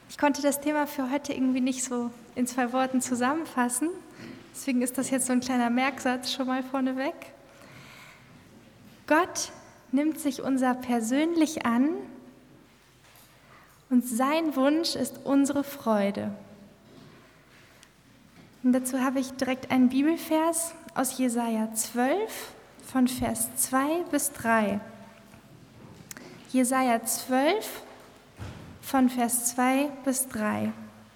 Ich konnte das Thema für heute irgendwie nicht so in 2 Worten zusammenfassen. Deswegen ist das jetzt so ein kleiner Merksatz schon mal vorneweg. Gott nimmt sich unser persönlich an und sein Wunsch ist unsere Freude. Und dazu habe ich direkt einen Bibelvers aus Jesaja 12 von Vers 2 bis 3. Jesaja 12 von Vers 2 bis 3.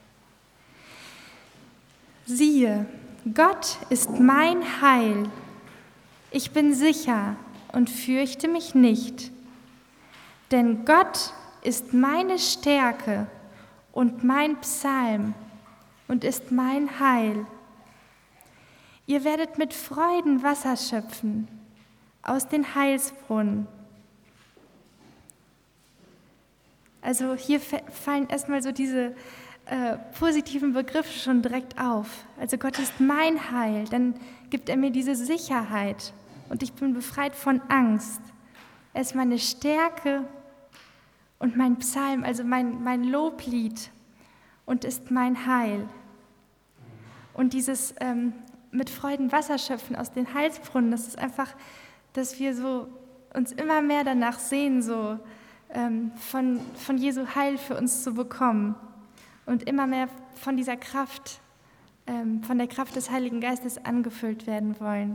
Siehe, Gott ist mein Heil. Ich bin sicher und fürchte mich nicht. Denn Gott ist meine Stärke und mein Psalm und ist mein Heil. Ihr werdet mit Freuden Wasser schöpfen aus den Heilsbrunnen. Also hier fallen erstmal so diese positiven Begriffe schon direkt auf. Also Gott ist mein Heil, dann gibt er mir diese Sicherheit und ich bin befreit von Angst. Er ist meine Stärke und mein Psalm, also mein Loblied und ist mein Heil. Und dieses mit Freuden Wasser schöpfen aus den Heilsbrunnen, das ist einfach, dass wir so uns immer mehr danach sehen, so von Jesu Heil für uns zu bekommen und immer mehr von dieser Kraft, von der Kraft des Heiligen Geistes angefüllt werden wollen.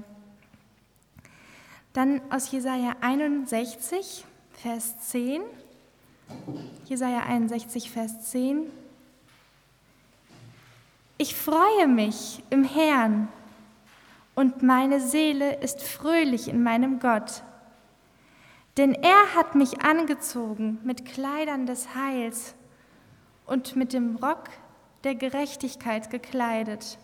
Dann aus Jesaja 61, Vers 10. Jesaja 61, Vers 10. Ich freue mich im Herrn und meine Seele ist fröhlich in meinem Gott. Denn er hat mich angezogen mit Kleidern des Heils und mit dem Rock der Gerechtigkeit gekleidet.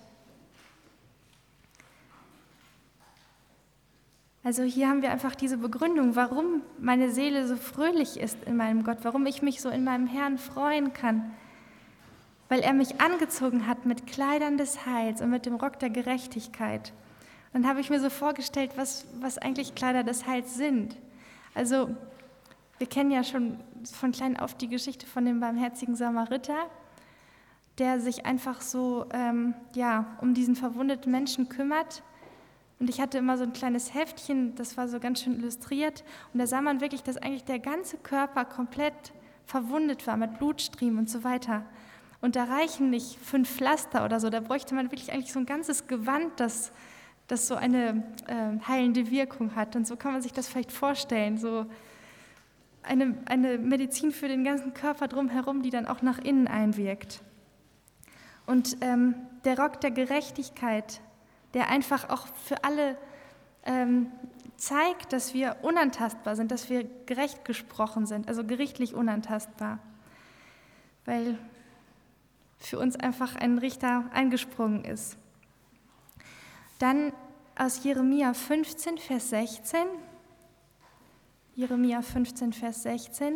Also hier haben wir einfach diese Begründung, warum meine Seele so fröhlich ist in meinem Gott, warum ich mich so in meinem Herrn freuen kann. Weil er mich angezogen hat mit Kleidern des Heils und mit dem Rock der Gerechtigkeit. Und dann habe ich mir so vorgestellt, was eigentlich Kleider des Heils sind. Also wir kennen ja schon von klein auf die Geschichte von dem barmherzigen Samariter, der sich einfach so um diesen verwundeten Menschen kümmert. Und ich hatte immer so ein kleines Heftchen, das war so ganz schön illustriert. Und da sah man wirklich, dass eigentlich der ganze Körper komplett verwundet war mit Blutstriemen und so weiter. Und da reichen nicht 5 Pflaster oder so, da bräuchte man wirklich eigentlich so ein ganzes Gewand, das so eine heilende Wirkung hat. Und so kann man sich das vielleicht vorstellen, so eine Medizin für den ganzen Körper drumherum, die dann auch nach innen einwirkt. Und der Rock der Gerechtigkeit, der einfach auch für alle zeigt, dass wir unantastbar sind, dass wir gerecht gesprochen sind, also gerichtlich unantastbar, weil für uns einfach ein Richter eingesprungen ist. Dann aus Jeremia 15, Vers 16. Jeremia 15, Vers 16.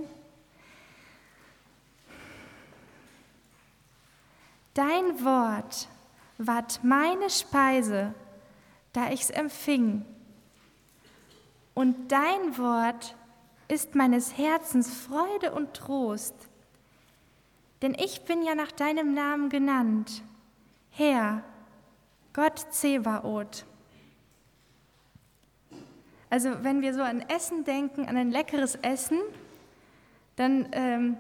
Dein Wort ward meine Speise, da ich's empfing. Und dein Wort ist meines Herzens Freude und Trost. Denn ich bin ja nach deinem Namen genannt, Herr, Gott Zebaoth. Also wenn wir so an Essen denken, an ein leckeres Essen, dann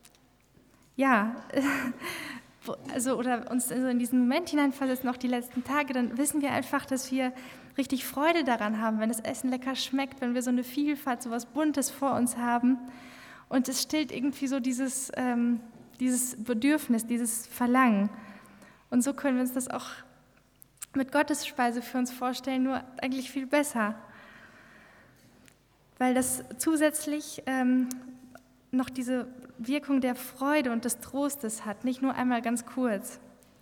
oder uns so in diesen Moment hineinversetzen, auch die letzten Tage, dann wissen wir einfach, dass wir richtig Freude daran haben, wenn das Essen lecker schmeckt, wenn wir so eine Vielfalt, so was Buntes vor uns haben. Und es stillt irgendwie so dieses Bedürfnis, dieses Verlangen. Und so können wir uns das auch mit Gottes Speise für uns vorstellen, nur eigentlich viel besser. Weil das zusätzlich noch diese Wirkung der Freude und des Trostes hat, nicht nur einmal ganz kurz.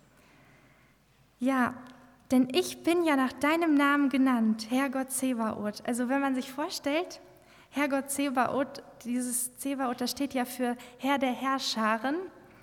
Ja, denn ich bin ja nach deinem Namen genannt, Herr Gott Zebaoth. Also wenn man sich vorstellt, Herr Gott Zebaoth, dieses Zebaoth, das steht ja für Herr der Herrscharen,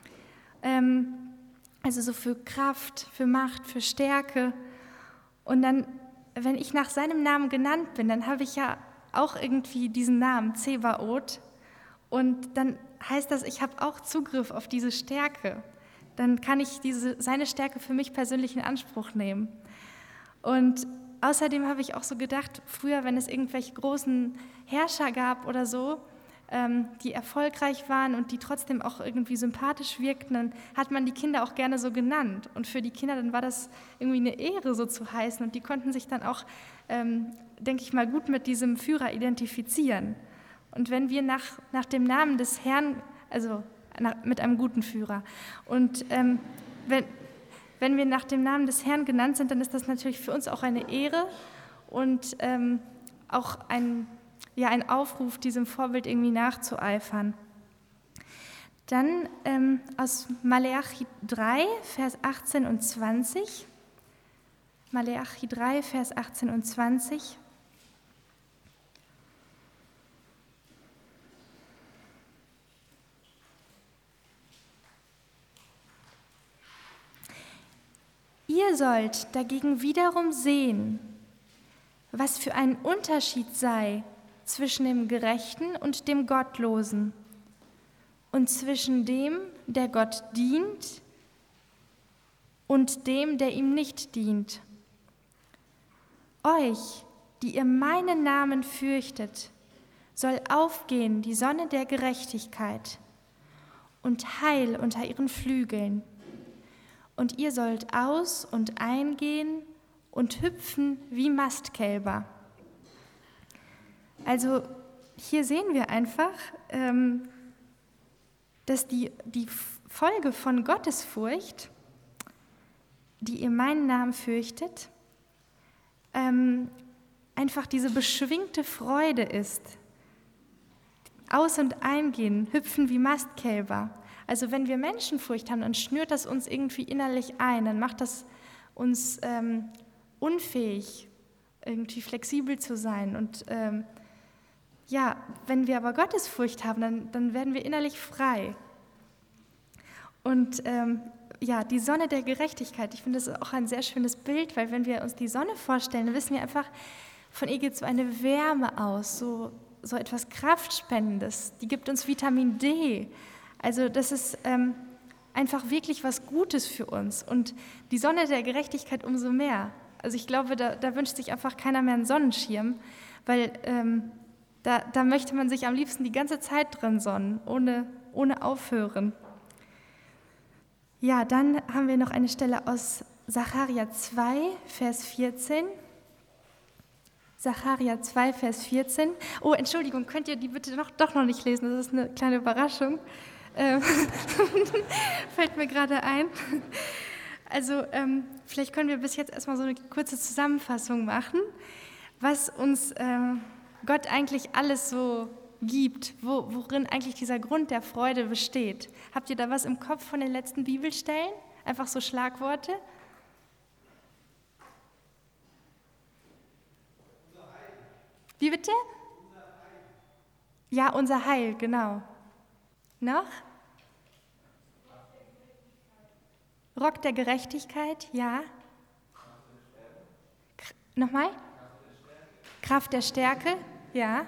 also so für Kraft, für Macht, für Stärke. Und dann, wenn ich nach seinem Namen genannt bin, dann habe ich ja auch irgendwie diesen Namen Zebaoth. Und dann heißt das, ich habe auch Zugriff auf diese Stärke. Dann kann ich seine Stärke für mich persönlich in Anspruch nehmen. Und außerdem habe ich auch so gedacht, früher, wenn es irgendwelche großen Herrscher gab oder so, die erfolgreich waren und die trotzdem auch irgendwie sympathisch wirkten, dann hat man die Kinder auch gerne so genannt. Und für die Kinder, dann war das irgendwie eine Ehre, so zu heißen. Und die konnten sich dann auch, denke ich mal, gut mit diesem Führer identifizieren. Und wenn wir nach dem Namen des Herrn, also mit einem guten Führer, und wenn wir nach dem Namen des Herrn genannt sind, dann ist das natürlich für uns auch eine Ehre und auch ein Aufruf, diesem Vorbild irgendwie nachzueifern. Dann aus Maleachi 3, Vers 18 und 20. Maleachi 3, Vers 18 und 20. Ihr sollt dagegen wiederum sehen, was für ein Unterschied sei zwischen dem Gerechten und dem Gottlosen und zwischen dem, der Gott dient, und dem, der ihm nicht dient. Euch, die ihr meinen Namen fürchtet, soll aufgehen die Sonne der Gerechtigkeit und Heil unter ihren Flügeln. Und ihr sollt aus- und eingehen und hüpfen wie Mastkälber. Also hier sehen wir einfach, dass die Folge von Gottesfurcht, die ihr meinen Namen fürchtet, einfach diese beschwingte Freude ist. Aus- und eingehen, hüpfen wie Mastkälber. Also wenn wir Menschenfurcht haben, dann schnürt das uns irgendwie innerlich ein, dann macht das uns unfähig, irgendwie flexibel zu sein. Und wenn wir aber Gottesfurcht haben, dann werden wir innerlich frei. Und die Sonne der Gerechtigkeit, ich finde, das ist auch ein sehr schönes Bild, weil wenn wir uns die Sonne vorstellen, dann wissen wir einfach, von ihr geht so eine Wärme aus, so etwas Kraftspendendes, die gibt uns Vitamin D. Also das ist einfach wirklich was Gutes für uns. Und die Sonne der Gerechtigkeit umso mehr. Also ich glaube, da wünscht sich einfach keiner mehr einen Sonnenschirm, weil da möchte man sich am liebsten die ganze Zeit drin sonnen, ohne aufhören. Ja, dann haben wir noch eine Stelle aus Sacharja 2, Vers 14. Sacharja 2, Vers 14. Oh, Entschuldigung, könnt ihr die bitte doch noch nicht lesen? Das ist eine kleine Überraschung. Fällt mir gerade ein. Also vielleicht können wir bis jetzt erstmal so eine kurze Zusammenfassung machen, was uns Gott eigentlich alles so gibt, worin eigentlich dieser Grund der Freude besteht. Habt ihr da was im Kopf von den letzten Bibelstellen? Einfach so Schlagworte? Wie bitte? Ja, unser Heil, genau. Noch? Rock der Gerechtigkeit, ja. Nochmal? Kraft der Stärke, ja.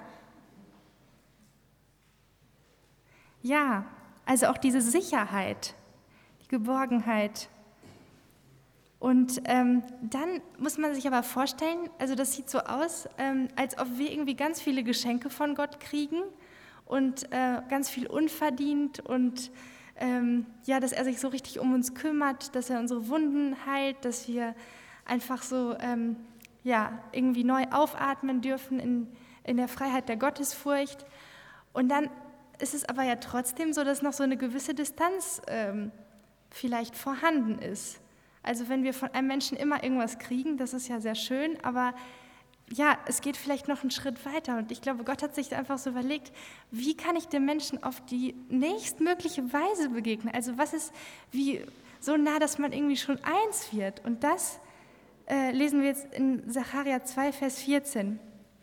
Ja, also auch diese Sicherheit, die Geborgenheit. Und dann muss man sich aber vorstellen, also das sieht so aus, als ob wir irgendwie ganz viele Geschenke von Gott kriegen und ganz viel unverdient und dass er sich so richtig um uns kümmert, dass er unsere Wunden heilt, dass wir einfach so irgendwie neu aufatmen dürfen in der Freiheit der Gottesfurcht. Und dann ist es aber ja trotzdem so, dass noch so eine gewisse Distanz vielleicht vorhanden ist. Also wenn wir von einem Menschen immer irgendwas kriegen, das ist ja sehr schön, aber ja, es geht vielleicht noch einen Schritt weiter. Und ich glaube, Gott hat sich einfach so überlegt, wie kann ich dem Menschen auf die nächstmögliche Weise begegnen? Also was ist wie so nah, dass man irgendwie schon eins wird? Und das lesen wir jetzt in Sacharja 2, Vers 14.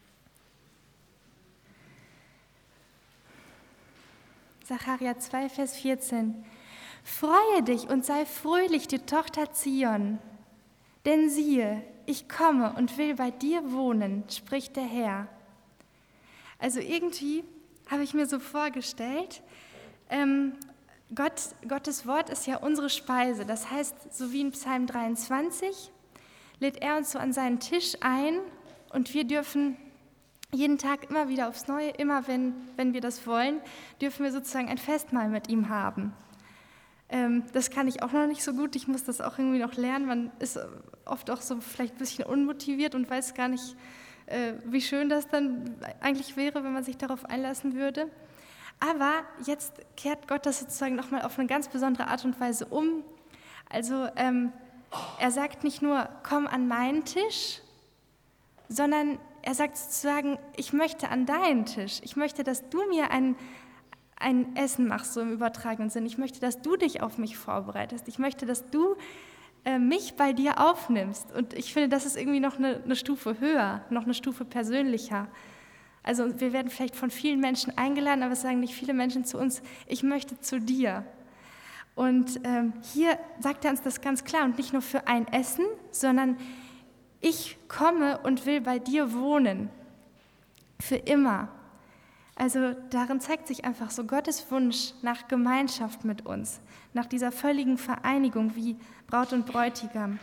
Sacharja 2, Vers 14. Freue dich und sei fröhlich, die Tochter Zion, denn siehe, ich komme und will bei dir wohnen, spricht der Herr. Also irgendwie habe ich mir so vorgestellt, Gottes Wort ist ja unsere Speise. Das heißt, so wie in Psalm 23 lädt er uns so an seinen Tisch ein und wir dürfen jeden Tag immer wieder aufs Neue, immer wenn wir das wollen, dürfen wir sozusagen ein Festmahl mit ihm haben. Das kann ich auch noch nicht so gut, ich muss das auch irgendwie noch lernen. Man ist oft auch so vielleicht ein bisschen unmotiviert und weiß gar nicht, wie schön das dann eigentlich wäre, wenn man sich darauf einlassen würde. Aber jetzt kehrt Gott das sozusagen nochmal auf eine ganz besondere Art und Weise um. Also er sagt nicht nur, komm an meinen Tisch, sondern er sagt sozusagen, ich möchte an deinen Tisch. Ich möchte, dass du mir ein Essen machst, so im übertragenen Sinn. Ich möchte, dass du dich auf mich vorbereitest. Ich möchte, dass du mich bei dir aufnimmst. Und ich finde, das ist irgendwie noch eine Stufe höher, noch eine Stufe persönlicher. Also wir werden vielleicht von vielen Menschen eingeladen, aber es sagen nicht viele Menschen zu uns, ich möchte zu dir. Und hier sagt er uns das ganz klar und nicht nur für ein Essen, sondern ich komme und will bei dir wohnen, für immer. Also darin zeigt sich einfach so Gottes Wunsch nach Gemeinschaft mit uns, nach dieser völligen Vereinigung wie Braut und Bräutigam.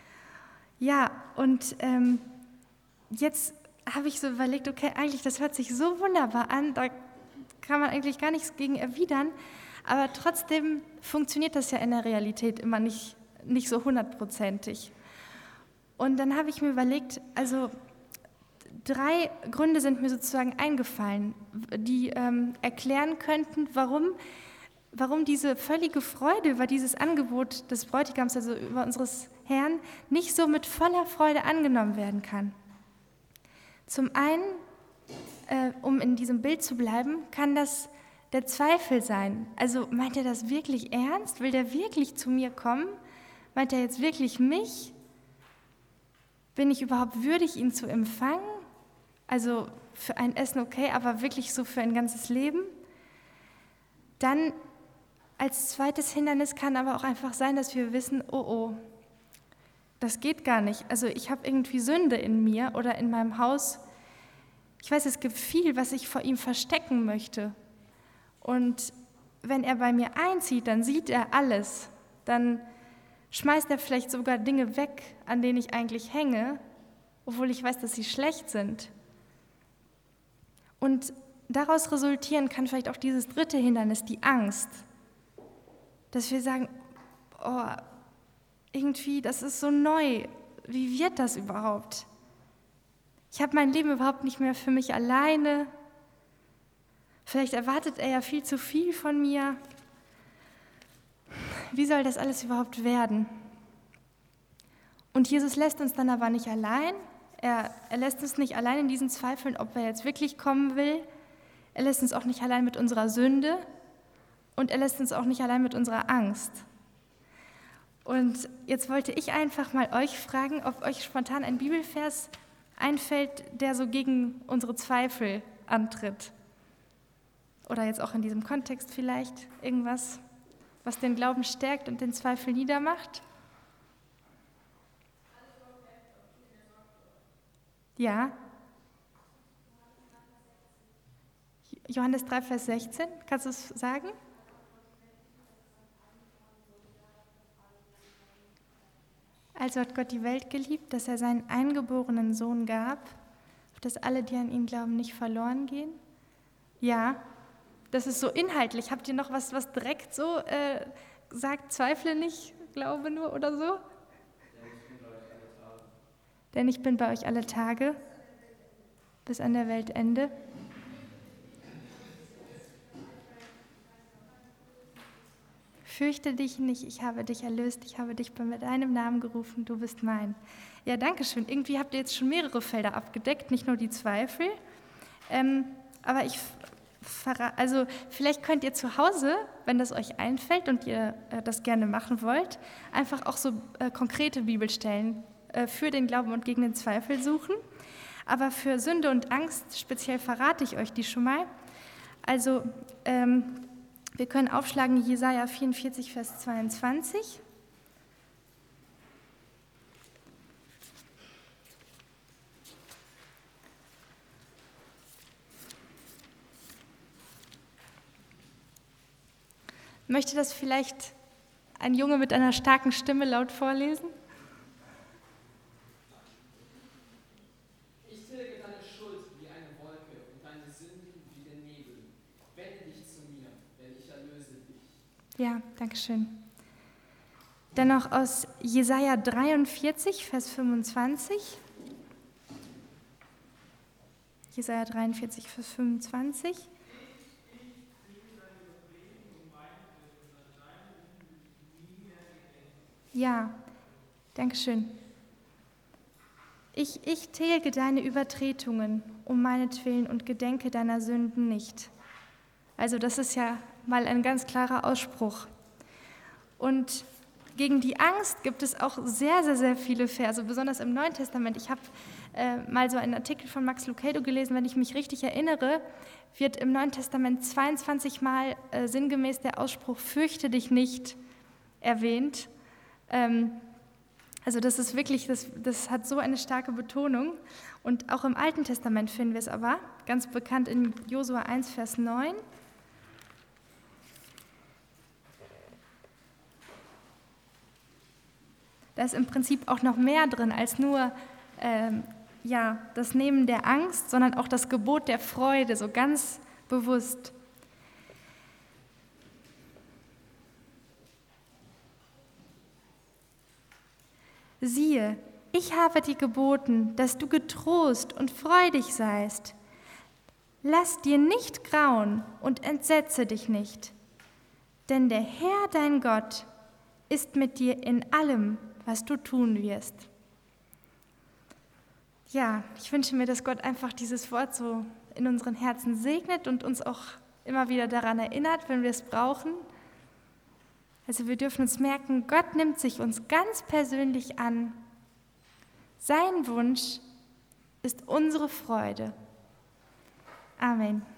Ja, und jetzt habe ich so überlegt, okay, eigentlich, das hört sich so wunderbar an, da kann man eigentlich gar nichts gegen erwidern, aber trotzdem funktioniert das ja in der Realität immer nicht so 100%. Und dann habe ich mir überlegt, also 3 Gründe sind mir sozusagen eingefallen, die erklären könnten, warum diese völlige Freude über dieses Angebot des Bräutigams, also über unseres Herrn, nicht so mit voller Freude angenommen werden kann. Zum einen, um in diesem Bild zu bleiben, kann das der Zweifel sein. Also meint er das wirklich ernst? Will der wirklich zu mir kommen? Meint er jetzt wirklich mich? Bin ich überhaupt würdig, ihn zu empfangen? Also für ein Essen okay, aber wirklich so für ein ganzes Leben? Dann als zweites Hindernis kann aber auch einfach sein, dass wir wissen, oh, das geht gar nicht. Also ich habe irgendwie Sünde in mir oder in meinem Haus. Ich weiß, es gibt viel, was ich vor ihm verstecken möchte. Und wenn er bei mir einzieht, dann sieht er alles. Dann schmeißt er vielleicht sogar Dinge weg, an denen ich eigentlich hänge, obwohl ich weiß, dass sie schlecht sind. Und daraus resultieren kann vielleicht auch dieses 3. Hindernis, die Angst. Dass wir sagen, oh, irgendwie, das ist so neu. Wie wird das überhaupt? Ich habe mein Leben überhaupt nicht mehr für mich alleine. Vielleicht erwartet er ja viel zu viel von mir. Wie soll das alles überhaupt werden? Und Jesus lässt uns dann aber nicht allein. Er lässt uns nicht allein in diesen Zweifeln, ob er jetzt wirklich kommen will. Er lässt uns auch nicht allein mit unserer Sünde. Und er lässt uns auch nicht allein mit unserer Angst. Und jetzt wollte ich einfach mal euch fragen, ob euch spontan ein Bibelvers einfällt, der so gegen unsere Zweifel antritt. Oder jetzt auch in diesem Kontext vielleicht irgendwas, was den Glauben stärkt und den Zweifel niedermacht. Ja. Johannes 3, Vers 16, kannst du es sagen? Also hat Gott die Welt geliebt, dass er seinen eingeborenen Sohn gab, auf dass alle, die an ihn glauben, nicht verloren gehen. Ja, das ist so inhaltlich. Habt ihr noch was direkt so sagt, zweifle nicht, glaube nur oder so? Denn ich bin bei euch alle Tage, bis an der Weltende. Fürchte dich nicht, ich habe dich erlöst, ich habe dich mit deinem Namen gerufen, du bist mein. Ja, danke schön. Irgendwie habt ihr jetzt schon mehrere Felder abgedeckt, nicht nur die Zweifel. Aber also vielleicht könnt ihr zu Hause, wenn das euch einfällt und ihr das gerne machen wollt, einfach auch so konkrete Bibelstellen für den Glauben und gegen den Zweifel suchen. Aber für Sünde und Angst speziell verrate ich euch die schon mal. Also wir können aufschlagen Jesaja 44, Vers 22. Möchte das vielleicht ein Junge mit einer starken Stimme laut vorlesen? Ich tilge deine Schuld wie eine Wolke und deine Sünden wie den Nebel. Wende dich zu mir, denn ich erlöse dich. Ja, danke schön. Dann noch aus Jesaja 43, Vers 25. Jesaja 43, Vers 25. Ja, danke schön. Ich tilge deine Übertretungen um meinetwillen und gedenke deiner Sünden nicht. Also das ist ja mal ein ganz klarer Ausspruch. Und gegen die Angst gibt es auch sehr, sehr, sehr viele Verse, besonders im Neuen Testament. Ich habe mal so einen Artikel von Max Lucado gelesen, wenn ich mich richtig erinnere, wird im Neuen Testament 22 Mal sinngemäß der Ausspruch "Fürchte dich nicht" erwähnt. Also das ist wirklich, das hat so eine starke Betonung. Und auch im Alten Testament finden wir es aber, ganz bekannt in Josua 1, Vers 9. Da ist im Prinzip auch noch mehr drin als nur das Nehmen der Angst, sondern auch das Gebot der Freude, so ganz bewusst. Siehe, ich habe dir geboten, dass du getrost und freudig seist. Lass dir nicht grauen und entsetze dich nicht, denn der Herr, dein Gott, ist mit dir in allem, was du tun wirst. Ja, ich wünsche mir, dass Gott einfach dieses Wort so in unseren Herzen segnet und uns auch immer wieder daran erinnert, wenn wir es brauchen. Also wir dürfen uns merken, Gott nimmt sich uns ganz persönlich an. Sein Wunsch ist unsere Freude. Amen.